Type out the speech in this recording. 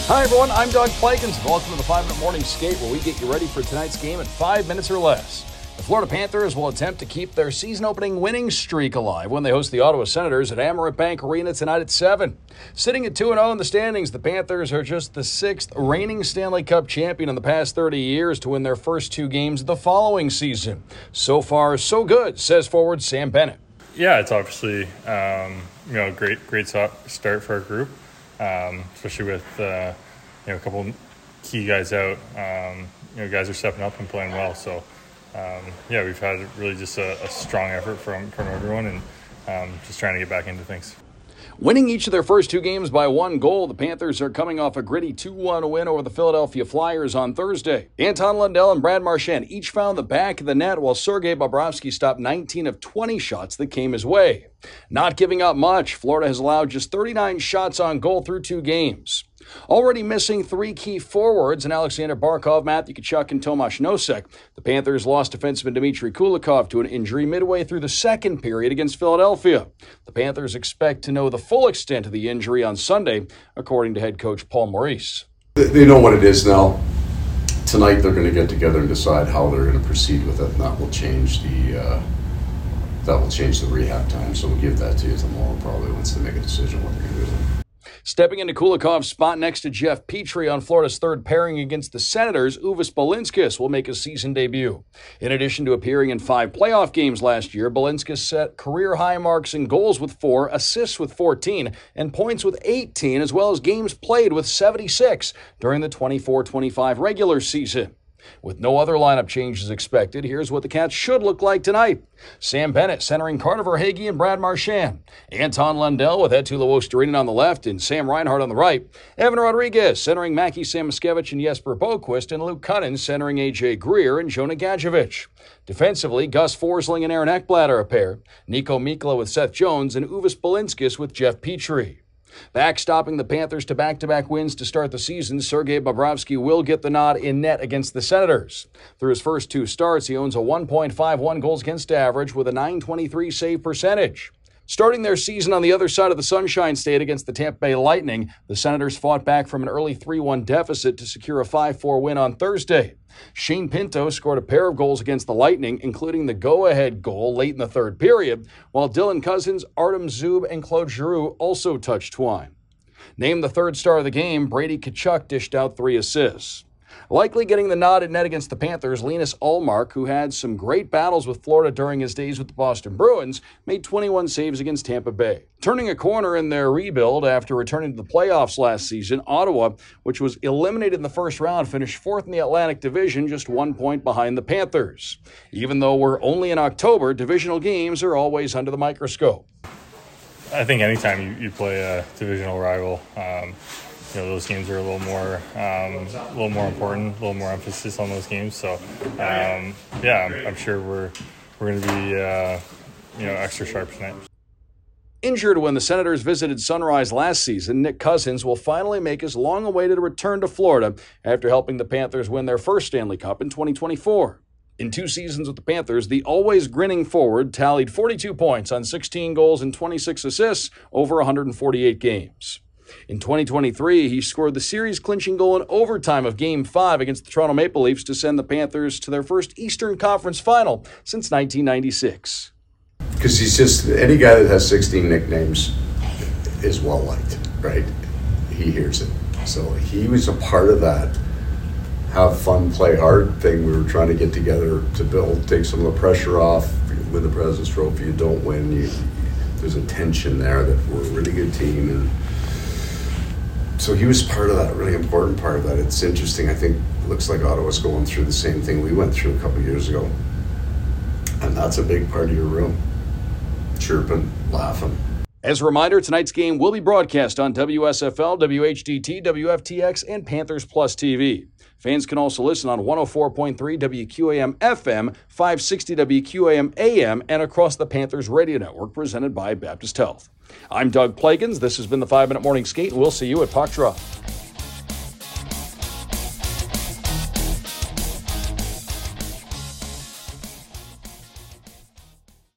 Hi everyone, I'm Doug Plagens. Welcome to the 5-Minute Morning Skate, where we get you ready for tonight's game in 5 minutes or less. The Florida Panthers will attempt to keep their season-opening winning streak alive when they host the Ottawa Senators at Amerant Bank Arena tonight at 7. Sitting at 2-0 in the standings, the Panthers are just the 6th reigning Stanley Cup champion in the past 30 years to win their first 2 games of the following season. So far, so good, says forward Sam Bennett. Yeah, it's obviously great start for our group, especially with a couple key guys out. Guys are stepping up and playing well. So we've had really just a strong effort from everyone, and just trying to get back into things. Winning each of their first 2 games by 1 goal, the Panthers are coming off a gritty 2-1 win over the Philadelphia Flyers on Thursday. Anton Lundell and Brad Marchand each found the back of the net, while Sergei Bobrovsky stopped 19 of 20 shots that came his way. Not giving up much, Florida has allowed just 39 shots on goal through 2 games. Already missing 3 key forwards in Alexander Barkov, Matthew Tkachuk, and Tomas Nosek, the Panthers lost defenseman Dmitry Kulikov to an injury midway through the second period against Philadelphia. The Panthers expect to know the full extent of the injury on Sunday, according to head coach Paul Maurice. They know what it is now. Tonight they're going to get together and decide how they're going to proceed with it, and that will change the rehab time. So we'll give that to you tomorrow probably once they make a decision what they're going to do. Stepping into Kulikov's spot next to Jeff Petrie on Florida's third pairing against the Senators, Uvis Balinskis will make his season debut. In addition to appearing in 5 playoff games last year, Balinskis set career-high marks in goals with 4, assists with 14, and points with 18, as well as games played with 76 during the 24-25 regular season. With no other lineup changes expected, here's what the Cats should look like tonight. Sam Bennett centering Carter Verhaeghe and Brad Marchand. Anton Lundell with Eetu Luostarinen on the left and Sam Reinhart on the right. Evan Rodriguez centering Mackie Samoskevich and Jesper Boquist, and Luke Cunnin centering A.J. Greer and Jonah Gadjevich. Defensively, Gus Forsling and Aaron Ekblad are a pair. Nico Mikla with Seth Jones and Uvis Balinskis with Jeff Petrie. Backstopping the Panthers to back-to-back wins to start the season, Sergei Bobrovsky will get the nod in net against the Senators. Through his first 2 starts, he owns a 1.51 goals against average with a .923 save percentage. Starting their season on the other side of the Sunshine State against the Tampa Bay Lightning, the Senators fought back from an early 3-1 deficit to secure a 5-4 win on Thursday. Shane Pinto scored a pair of goals against the Lightning, including the go-ahead goal late in the third period, while Dylan Cousins, Artem Zub, and Claude Giroux also touched twine. Named the third star of the game, Brady Tkachuk dished out 3 assists. Likely getting the nod at net against the Panthers, Linus Ullmark, who had some great battles with Florida during his days with the Boston Bruins, made 21 saves against Tampa Bay. Turning a corner in their rebuild after returning to the playoffs last season, Ottawa, which was eliminated in the first round, finished 4th in the Atlantic Division, just 1 point behind the Panthers. Even though we're only in October, divisional games are always under the microscope. I think anytime you play a divisional rival, those games are a little more important, a little more emphasis on those games. So, I'm sure we're going to be, extra sharp tonight. Injured when the Senators visited Sunrise last season, Nick Cousins will finally make his long-awaited return to Florida after helping the Panthers win their first Stanley Cup in 2024. In 2 seasons with the Panthers, the always grinning forward tallied 42 points on 16 goals and 26 assists over 148 games. In 2023, he scored the series-clinching goal in overtime of Game 5 against the Toronto Maple Leafs to send the Panthers to their first Eastern Conference final since 1996. Because he's just, any guy that has 16 nicknames is well-liked, right? He hears it. So he was a part of that have fun, play hard thing we were trying to get together to build, take some of the pressure off. You win the President's Trophy, you don't win. There's a tension there that we're a really good team, and so he was part of that, really important part of that. It's interesting. I think it looks like Ottawa's going through the same thing we went through a couple of years ago. And that's a big part of your room. Chirping, laughing. As a reminder, tonight's game will be broadcast on WSFL, WHDT, WFTX, and Panthers Plus TV. Fans can also listen on 104.3 WQAM FM, 560 WQAM AM, and across the Panthers radio network presented by Baptist Health. I'm Doug Plagens. This has been the 5-Minute Morning Skate, and we'll see you at Puck Drop.